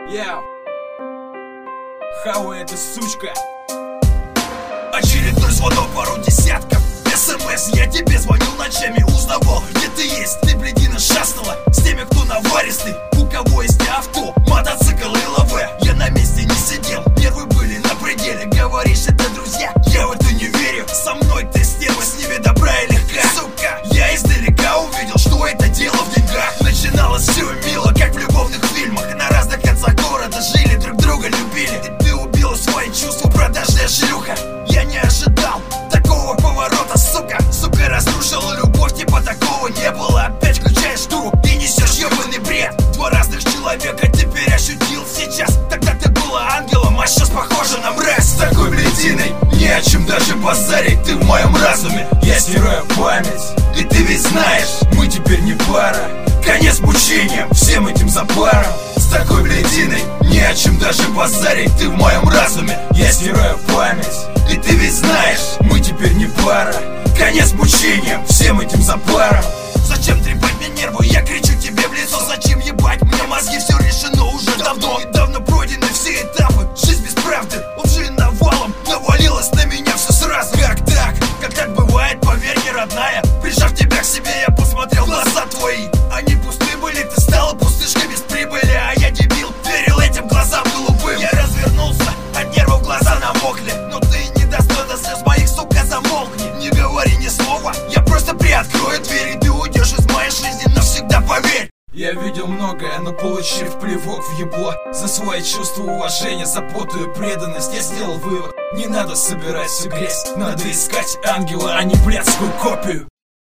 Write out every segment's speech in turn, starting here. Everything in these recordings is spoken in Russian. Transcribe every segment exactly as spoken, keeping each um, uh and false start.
Yeah. Хауа эта сучка. Очередной звонок, пару десятков СМС, я тебе звонил ночами, узнавал, где ты есть. Ты, блядина, шастала с теми, кто наваристый. У кого есть авто, мотоцикл и ЛВ. Я на месте не сидел, нервы были на пределе. Говоришь, это друзья, я в это не верю. Со мной ты стерва, с ними добра и легка. Сука, я издалека увидел, что это дело в деньгах. Начиналось все мило, как в любовных фильмах. На разных концах города жили, друг друга любили. И ты убила свои чувства, продажная шлюха. Я не ожидал такого поворота, сука. Сука, разрушила любовь, типа такого не было. Опять включаешь туру и несешь ебаный бред. Два разных человека теперь ощутил сейчас. Тогда ты была ангелом, а сейчас похожа на мразь. С такой блядиной не о чем даже базарить. Ты в моем разуме, я стираю память. И ты ведь знаешь, мы теперь не пара. Конец мучениям, всем этим запаром. С такой блядиной не о чем даже базарить. Ты в моем разуме, я стираю память. И ты ведь знаешь, мы теперь не пара. Конец мучениям, всем этим запаром. Зачем трепать мне нервы, я кричу тебе в лицо. Зачем ебать, мне мозги, все решено уже давно. И давно пройдены все этапы, жизнь без правды. Лжи навалом, навалилось на меня все сразу. Как так, как так бывает, поверь, не родная. Прижав тебя к себе, я посмотрел в глаза твои. Они пусты были, ты стала пустышкой без прибыли. А я дебил, верил этим глазам голубым. Я развернулся, от нервов глаза намокли. Но ты недостойна слез моих, сука, замолкни. Не говори ни слова, я просто приоткрою дверь. И ты уйдешь из моей жизни навсегда, поверь. Я видел многое, но получив плевок в ебло за свои чувства, уважения, заботу и преданность, я сделал вывод: не надо собирать всю грязь, надо искать ангела, а не блядскую копию.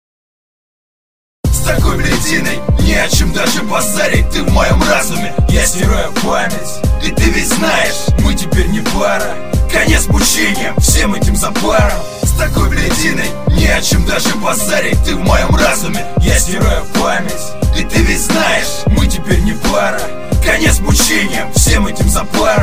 С такой блядиной не о чем даже базарить. Ты в моем разуме, я стираю память. И ты ведь знаешь, мы теперь не пара. Конец мучениям, всем этим запаром. С такой блядиной не о чем даже базарить. Ты в моем разуме, я стираю память. И ты ведь знаешь, мы теперь не пара. Конец мучениям, всем этим запаром.